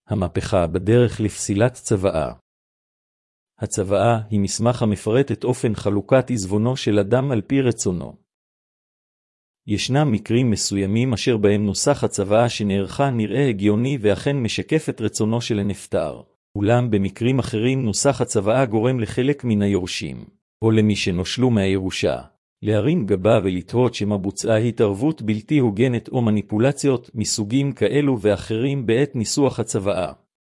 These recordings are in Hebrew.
המהפכה בדרך לפסילת צוואה. הצוואה היא מסמך המפרט את אופן חלוקת עיזבונו של אדם על פי רצונו. ישנם מקרים מסוימים אשר בהם נוסח הצוואה שנערכה נראה הגיוני ואכן משקף את רצונו של הנפטר. אולם במקרים אחרים נוסח הצוואה גורם לחלק מן היורשים, או למי שנושלו מהירושה, להרים גבה ולתהות שמה בוצעה התערבות בלתי הוגנת או מניפולציות מסוגים כאלו ואחרים בעת ניסוח הצוואה.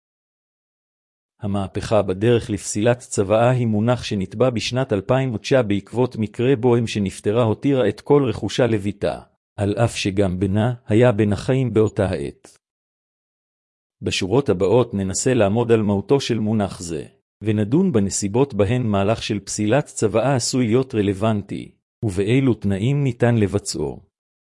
המהפכה בדרך לפסילת צוואה היא מונח שנטבע בשנת 2009 בעקבות מקרה בו אם שנפטרה הותירה את כל רכושה לביתה, על אף שגם בנה היה בין החיים באותה העת. בשורות הבאות ננסה לעמוד על מהותו של מונח זה, ונדון בנסיבות בהן מהלך של פסילת צוואה עשוי להיות רלוונטי, ובאילו תנאים ניתן לבצעו.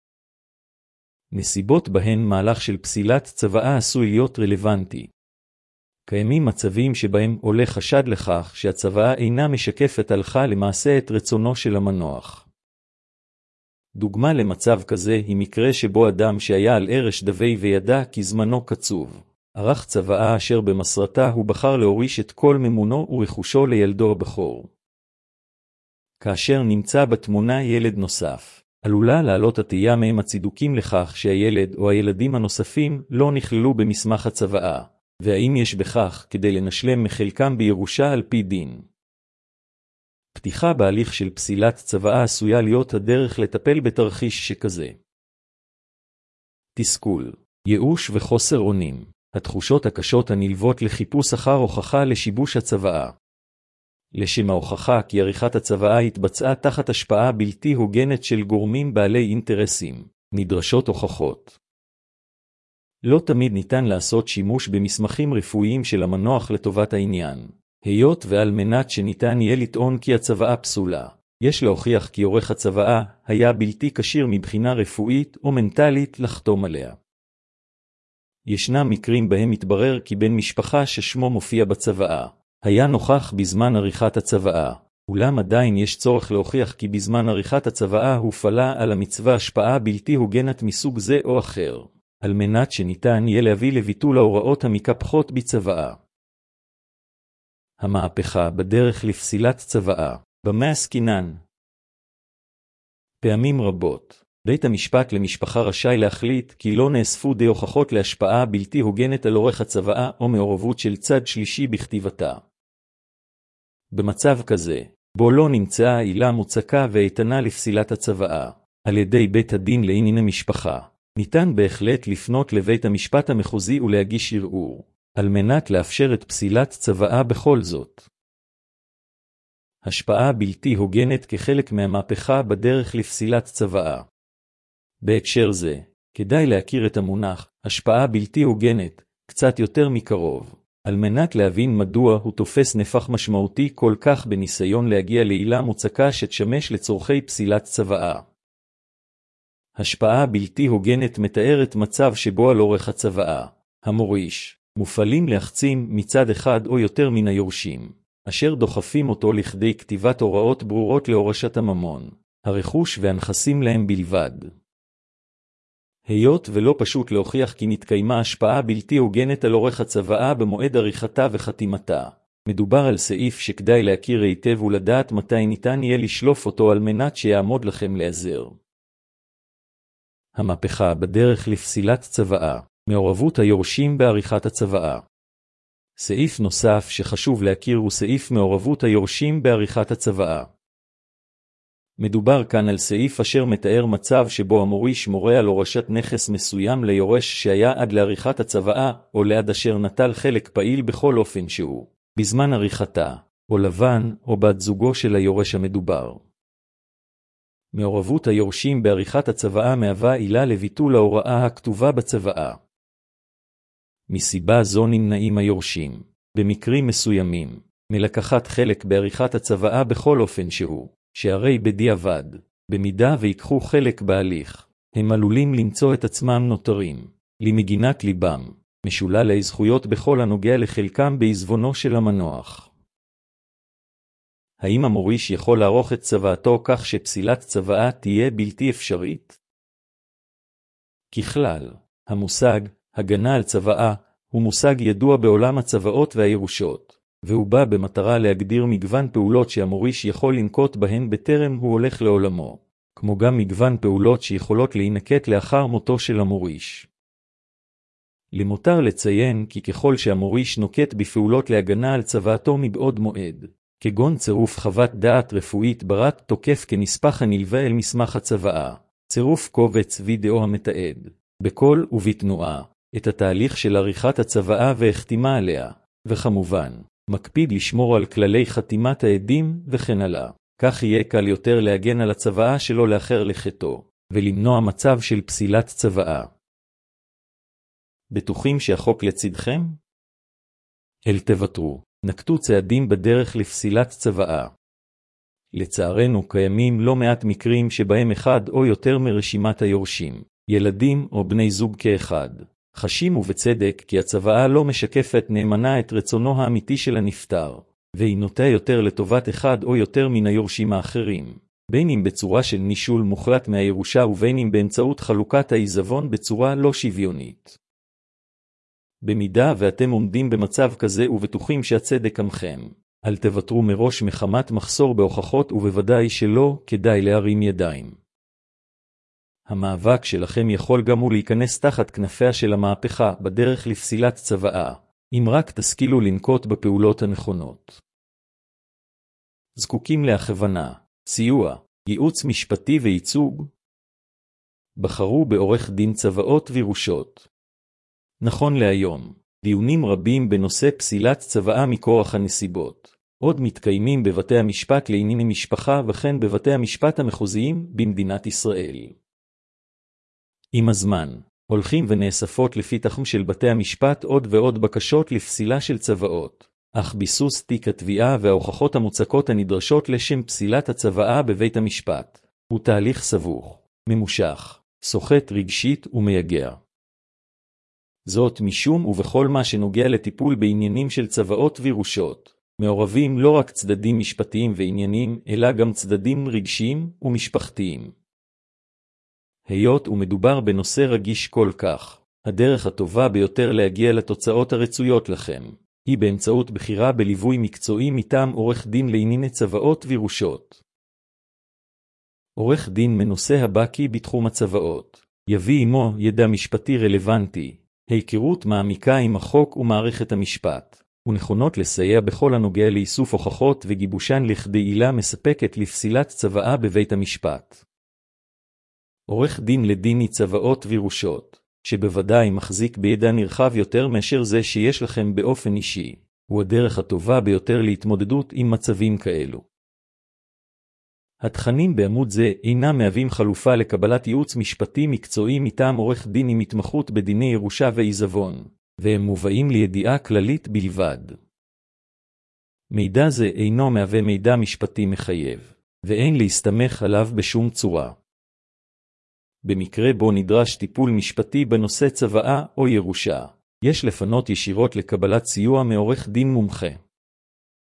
נסיבות בהן מהלך של פסילת צוואה עשוי להיות רלוונטי. קיימים מצבים שבהם עולה חשד לכך שהצוואה אינה משקפת הלכה למעשה את רצונו של המנוח. דוגמה למצב כזה היא מקרה שבו אדם שהיה על ערש דווי וידע כי זמנו קצוב, ערך צוואה אשר במסרתה הוא בחר להוריש את כל ממונו ורכושו לילדו הבכור. כאשר נמצא בתמונה ילד נוסף, עלולה לעלות התהייה מהם הצידוקים לכך שהילד או הילדים הנוספים לא נכללו במסמך הצוואה, והאם יש בכך כדי לנשלם מחלקם בירושה על פי דין. פתיחה בהליך של פסילת צוואה עשויה להיות הדרך לטפל בתרחיש שכזה. תסכול, ייאוש וחוסר אונים, התחושות הקשות הנלוות לחיפוש אחר הוכחה לשיבוש הצוואה. לשם ההוכחה כי עריכת הצוואה התבצעה תחת השפעה בלתי הוגנת של גורמים בעלי אינטרסים, נדרשות הוכחות. לא תמיד ניתן לעשות שימוש במסמכים רפואיים של המנוח לטובת העניין. היות ועל מנת שניתן יהיה לטעון כי הצוואה פסולה, יש להוכיח כי עורך הצוואה היה בלתי כשיר מבחינה רפואית או מנטלית לחתום עליה. ישנם מקרים בהם מתברר כי בן משפחה ששמו מופיע בצוואה, היה נוכח בזמן עריכת הצוואה, אולם עדיין יש צורך להוכיח כי בזמן עריכת הצוואה הופעלה על המצווה השפעה בלתי הוגנת מסוג זה או אחר, על מנת שניתן יהיה להביא לביטול ההוראות המקפחות בצוואה. המהפכה בדרך לפסילת צוואה. במה עסקינן? פעמים רבות, בית המשפט למשפחה רשאי להחליט כי לא נאספו די הוכחות להשפעה בלתי הוגנת על עורך הצוואה או מעורבות של צד שלישי בכתיבתה. במצב כזה, בו לא נמצאה עילה מוצקה ואיתנה לפסילת הצוואה, על ידי בית הדין לענייני משפחה, ניתן בהחלט לפנות לבית המשפט המחוזי ולהגיש ערעור, על מנת לאפשר את פסילת צוואה בכל זאת. השפעה בלתי הוגנת כחלק מהמהפכה בדרך לפסילת צוואה. בהקשר זה, כדאי להכיר את המונח, השפעה בלתי הוגנת, קצת יותר מקרוב, על מנת להבין מדוע הוא תופס נפח משמעותי כל כך בניסיון להגיע לעילה מוצקה שתשמש לצורכי פסילת צוואה. השפעה בלתי הוגנת מתארת מצב שבו על עורך הצוואה, המוריש, מופעלים לחצים מצד אחד או יותר מן היורשים, אשר דוחפים אותו לכדי כתיבת הוראות ברורות להורשת הממון, הרכוש והנכסים להם בלבד. היות ולא פשוט להוכיח כי נתקיימה השפעה בלתי הוגנת על עורך הצוואה במועד עריכתה וחתימתה, מדובר על סעיף שכדאי להכיר היטב ולדעת מתי ניתן יהיה לשלוף אותו על מנת שיעמוד לכם לעזר. המהפכה בדרך לפסילת צוואה. מעורבות היורשים בעריכת הצוואה. סעיף נוסף שחשוב להכיר הוא סעיף מעורבות היורשים בעריכת הצוואה. מדובר כאן על סעיף אשר מתאר מצב שבו המוריש מורה על הורשת נכס מסוים ליורש שהיה עד לעריכת הצוואה, או לעד אשר נטל חלק פעיל בכל אופן שהוא, בזמן עריכתה, או לבן או בת זוגו של היורש המדובר. מעורבות היורשים בעריכת הצוואה מהווה עילה לביטול ההוראה הכתובה בצוואה. מסיבה זו נמנעים היורשים, במקרים מסוימים, מלקחת חלק בעריכת הצוואה בכל אופן שהוא, שהרי בדיעבד, במידה ויקחו חלק בהליך, הם עלולים למצוא את עצמם נותרים, למגינת ליבם, משוללי זכויות בכל הנוגע לחלקם בעיזבונו של המנוח. האם המוריש יכול לערוך את צוואתו כך שפסילת צוואה תהיה בלתי אפשרית? ככלל, המושג הגנה על צוואה הוא מושג ידוע בעולם הצוואות והירושות, והוא בא במטרה להגדיר מגוון פעולות שהמוריש יכול לנקוט בהן בטרם הוא הולך לעולמו, כמו גם מגוון פעולות שיכולות להינקט לאחר מותו של המוריש. למותר לציין כי ככל שהמוריש נוקט בפעולות להגנה על צוואתו מבעוד מועד, כגון צירוף חוות דעת רפואית ברת תוקף כנספח הנלווה אל מסמך הצוואה, צירוף קובץ וידאו המתעד, בקול ובתנועה, את התהליך של עריכת הצוואה והחתימה עליה, וכמובן, מקפיד לשמור על כללי חתימת העדים וכן הלאה. כך יהיה קל יותר להגן על הצוואה שלו לאחר לכתו, ולמנוע מצב של פסילת צוואה. בטוחים שהחוק לצדכם? אל תוותרו, נקטו צעדים בדרך לפסילת צוואה. לצערנו קיימים לא מעט מקרים שבהם אחד או יותר מרשימת היורשים, ילדים או בני זוג כאחד, חשים ובצדק כי הצוואה לא משקפת נאמנה את רצונו האמיתי של הנפטר, והיא נוטה יותר לטובת אחד או יותר מן היורשים האחרים, בין אם בצורה של נישול מוחלט מהירושה ובין אם באמצעות חלוקת העיזבון בצורה לא שוויונית. במידה ואתם עומדים במצב כזה ובטוחים שהצדק עמכם, אל תוותרו מראש מחמת מחסור בהוכחות ובוודאי שלא כדאי להרים ידיים. המאבק שלכם יכול גם הוא להיכנס תחת כנפיה של המהפכה בדרך לפסילת צוואה, אם רק תשכילו לנקוט בפעולות הנכונות. זקוקים להכוונה, סיוע, ייעוץ משפטי וייצוג? בחרו בעורך דין צוואות וירושות. נכון להיום, דיונים רבים בנושא פסילת צוואה מכורח הנסיבות, עוד מתקיימים בבתי המשפט לענייני משפחה וכן בבתי המשפט המחוזיים במדינת ישראל. עם הזמן, הולכים ונאספות לפתחם של בתי המשפט עוד ועוד בקשות לפסילה של צוואות, אך ביסוס תיק התביעה וההוכחות המוצקות הנדרשות לשם פסילת הצוואה בבית המשפט, הוא תהליך סבוך, ממושך, סוחט רגשית ומייגע. זאת משום ובכל מה שנוגע לטיפול בעניינים של צוואות וירושות, מעורבים לא רק צדדים משפטיים ועניינים, אלא גם צדדים רגשיים ומשפחתיים. היות ומדובר בנושא רגיש כל כך, הדרך הטובה ביותר להגיע לתוצאות הרצויות לכם, היא באמצעות בחירה בליווי מקצועי מטעם עורך דין לענייני צוואות וירושות. עורך דין מנוסה הבקי בתחום הצוואות, יביא עמו ידע משפטי רלוונטי, היכרות מעמיקה עם החוק ומערכת המשפט, ונכונות לסייע בכל הנוגע לאיסוף הוכחות וגיבושן לכדי עילה מספקת לפסילת צוואה בבית המשפט. עורך דין לדיני צוואות וירושות, שבוודאי מחזיק בידע נרחב יותר מאשר זה שיש לכם באופן אישי, הוא הדרך הטובה ביותר להתמודדות עם מצבים כאלו. התכנים בעמוד זה אינם מהווים חלופה לקבלת ייעוץ משפטי מקצועי מטעם עורך דין עם התמחות בדיני ירושה ועיזבון, והם מובאים לידיעה כללית בלבד. מידע זה אינו מהווה מידע משפטי מחייב, ואין להסתמך עליו בשום צורה. במקרה בו נדרש טיפול משפטי בנושא צוואה או ירושה, יש לפנות ישירות לקבלת סיוע מעורך דין מומחה.